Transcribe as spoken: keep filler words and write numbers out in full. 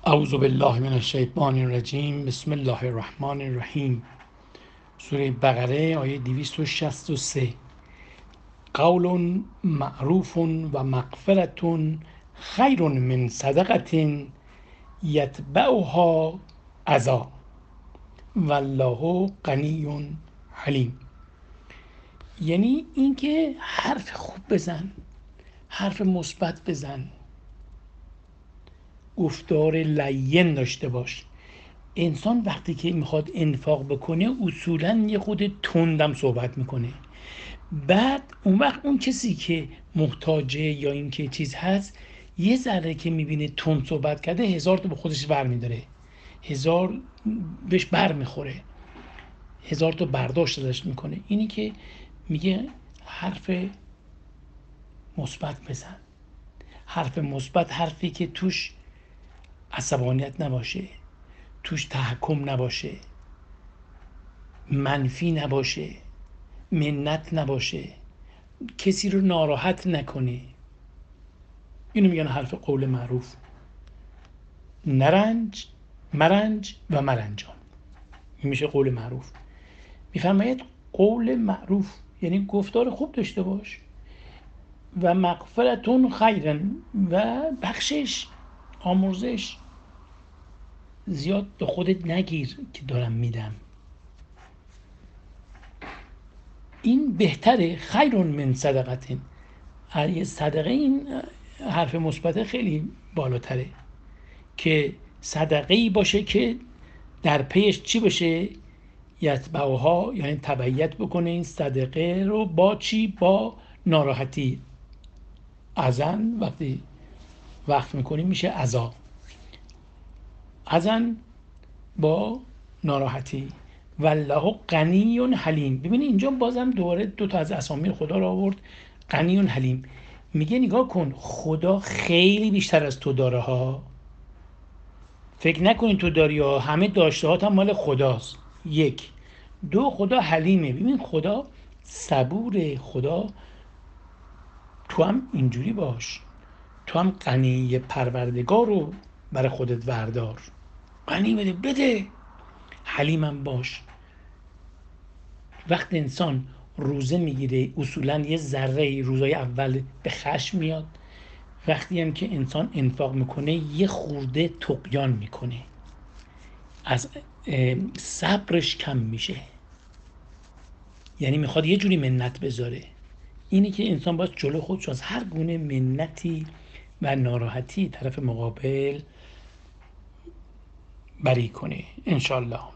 اعوذ بالله من الشیطان الرجیم. بسم الله الرحمن الرحیم. سوره بقره آیه دویست و شصت و سه. قول معروف و مغفرت خیر من صدقه یتبعها اذی والله غنی حلیم. یعنی اینکه حرف خوب بزن، حرف مثبت بزن، گفتار لین داشته باش. انسان وقتی که میخواد انفاق بکنه اصولاً یه خود تندم صحبت میکنه. بعد اون وقت اون کسی که محتاجه یا این که چیز هست یه ذره که میبینه تند صحبت کرده هزار تا به خودش بر میداره، هزار بهش بر میخوره، هزار تا برداشت ازش میکنه. اینی که میگه حرف مثبت بزن. حرف مثبت حرفی که توش عصبانیت نباشه، توش تحکم نباشه، منفی نباشه، منت نباشه، کسی رو ناراحت نکنه. اینو میگن حرف قول معروف. نرنج، مرنج و مرنجان، این میشه قول معروف. میفرماید قول معروف یعنی گفتار خوب داشته باش و مغفرتون خیرن و بخشش، آمرزش. زیاد به خودت نگیر که دارم میدم، این بهتره. خیرون من صدقتین، یه صدقه، این حرف مثبت خیلی بالاتره که صدقه‌ای باشه که در پیش چی باشه؟ یتبعها، یعنی تبعیت بکنه این صدقه رو با چی؟ با ناراحتی. اذن وقتی وقت میکنیم میشه عزا، اذن با ناراحتی. والله غنی حلیم. ببینید اینجا بازم دوباره دو تا از اسامی خدا رو آورد، غنی حلیم. میگه نگاه کن، خدا خیلی بیشتر از تو داره ها. فکر نکنین تو داری ها، همه داشتهات هم مال خداست. یک. دو، خدا حلیمه. ببین خدا صبوره. خدا تو هم اینجوری باش، تو هم غنی پروردگار رو برای خودت وردار، غنی بده بده، حلیمم باش. وقت انسان روزه میگیره اصولا یه ذره روزای اول به خشم میاد. وقتی هم که انسان انفاق میکنه یه خورده طغیان میکنه، از صبرش کم میشه، یعنی میخواد یه جوری منت بذاره. اینی که انسان باید جلو خودش از هر گونه منتی و ناراحتی طرف مقابل بری کنه انشالله.